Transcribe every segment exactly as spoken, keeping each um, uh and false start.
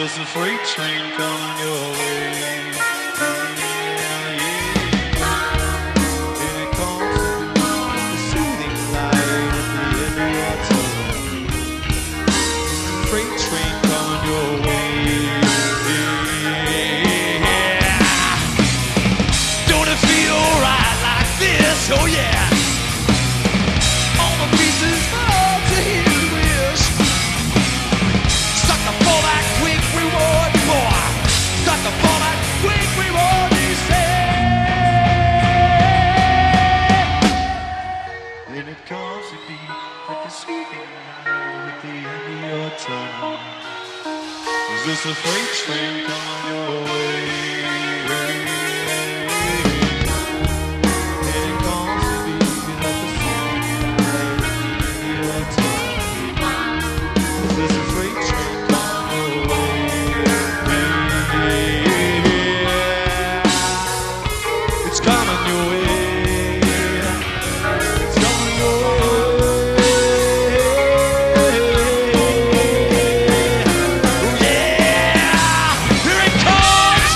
There's a freight train coming your way. Yeah, yeah. And it comes with the soothing light at the end of your tunnel. Freight train coming your way. Yeah. Don't it feel right like this? Oh yeah. All the pieces fall to his wish. Start to fall that quick reward, boy. Start to fall that quick reward, he said. Then it comes to be like a sweeping light at the end of your tunnel. Is this a freight train coming your way? Then it comes to be like a sweeping light at the end of your tunnel. Is this a freight train coming your way? It's coming your way. It's coming your way. Oh yeah! Here it comes!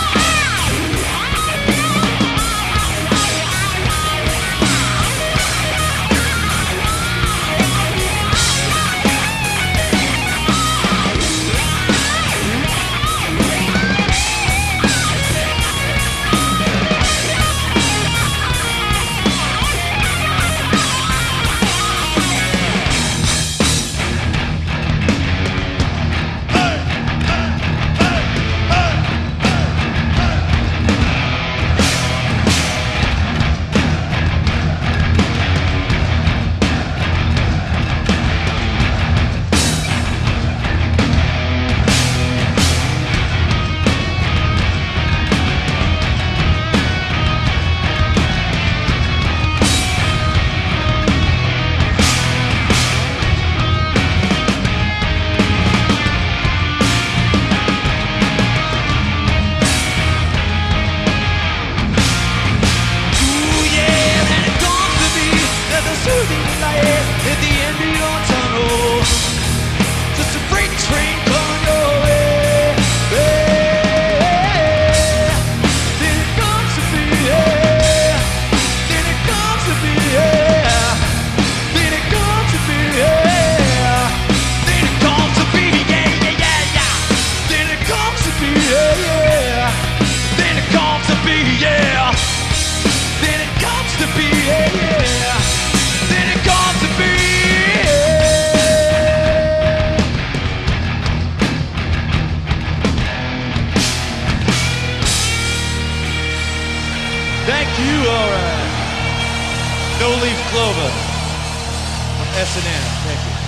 Thank you, all right. No Leaf Clover from S and M. Thank you.